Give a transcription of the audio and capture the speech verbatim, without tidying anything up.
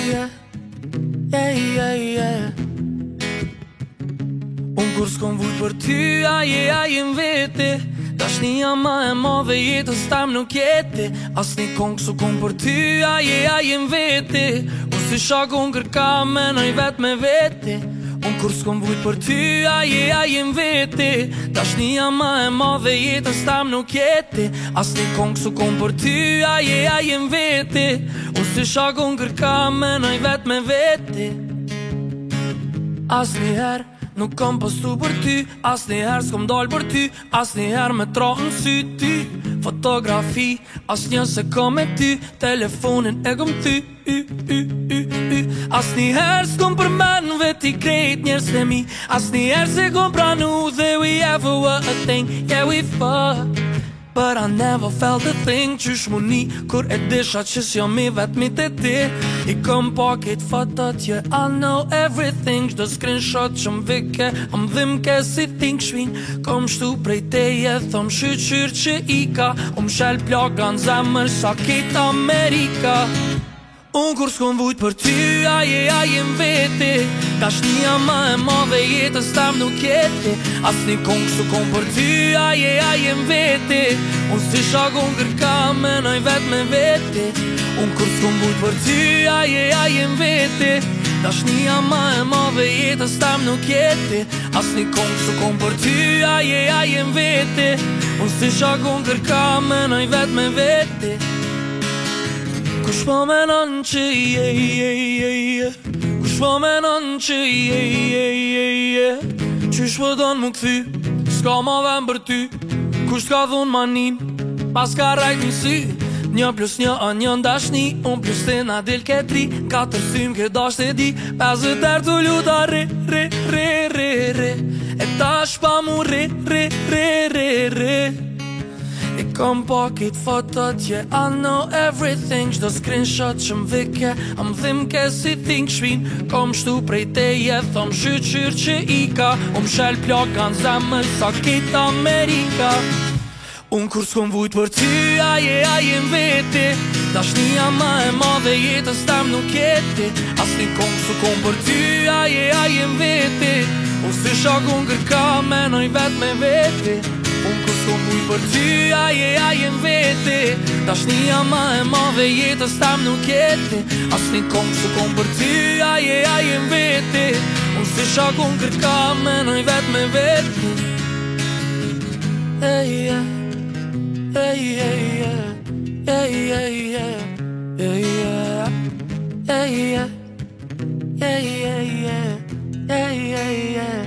yeah, yeah, yeah, yeah. Unë kur s'kom vujt për ty, aje, aje m'vete. Dashnia ma e madhe jetës tam nuk jete. As një kong s'u kom për ty, aje, aje m'vete. Unë si shakun kërka menoj vet me vete. Unë kur s'kom vujt për ty, aje, aje m'vete. Dashnia ma e madhe jetës tam nuk jete. As një kong s'u kom për ty, aje, aje m'vete. Unë si shakun kërka menoj vet me vete. As njëherë nuk kom postu për ty, as njëherë s'kom dal për ty, as njëherë me tra në sy ty. Fotografi, as një se kom e ty, telefonin e kom ty, y, y, y, y. As njëherë s'kom përmen veti krejt njerës të mi, as njëherë se kom pranu that we ever were a thing. Yeah, we fuck, but I never felt a thing. Qysh mu ni, kur e disha që s'jo mi vet mi të ti. I kom pakit fotot, yeah, I know everything. Qdo screenshot që m'vike, am dhim ke si think shvin. Kom shtu prej teje, thom shqyqyr që i ka. Um shel plaka në zemër, sa kit Amerika. Unë kur s'kom vujt për ty, aje, aje m'vete. Dashnia ma e madhe jetës tam nuk jete. As një kong s'u kom për ty, aje, aje m'vete. Unë si shakun kërka menoj vet me vete. Unë kur s'kom vujt për ty, aje, aje m'vete. Dashnia ma e madhe jetës tam nuk jete. As një kong s'u kom për ty, aje, aje m'vete. Unë si shakun kërka menoj vet me vete. Kush po menon që je, je, je, je. Kush po menon që je, je, je, je. Qysh po don mu këthy, s'ka ma vem për ty. Kush t'ka dhun manin, pas ka rajt në sy. Një plus një a një ndashni, unë plus të na del ke tri. Katër thym ke dasht e di, pesët er t'u luta re, re, re, re, re. E tash pa mu re, re, re, re, re. I kom pakit fotot, yeah, I know everything. Qdo screenshot që m'vike, am dhim ke si think shvin. Kom shtu prej teje, thom shqyqyr që i ka. Um shel plaka në zemër, sa kit Amerika. Unë kur s'kom vujt për ty, aje, aje m'vete. Dashnia ma e madhe jetës tam nuk jete. As një kong s'u kom për ty, aje, aje m'vete. Unë si shakun kërka menoj vet me vete. Unë kur s'kom vujt për ty, aje, aje m'vete. Dashnia ma e madhe jetës tam nuk jete. As një kong s'u kom për ty, aje, aje m'vete. Unë si shakun kërka menoj vet me vete. Hey, yeah. Hey, hey, yeah. Hey, hey, yeah. Hey, yeah. Hey, yeah. Hey, hey, yeah. Hey, hey, yeah.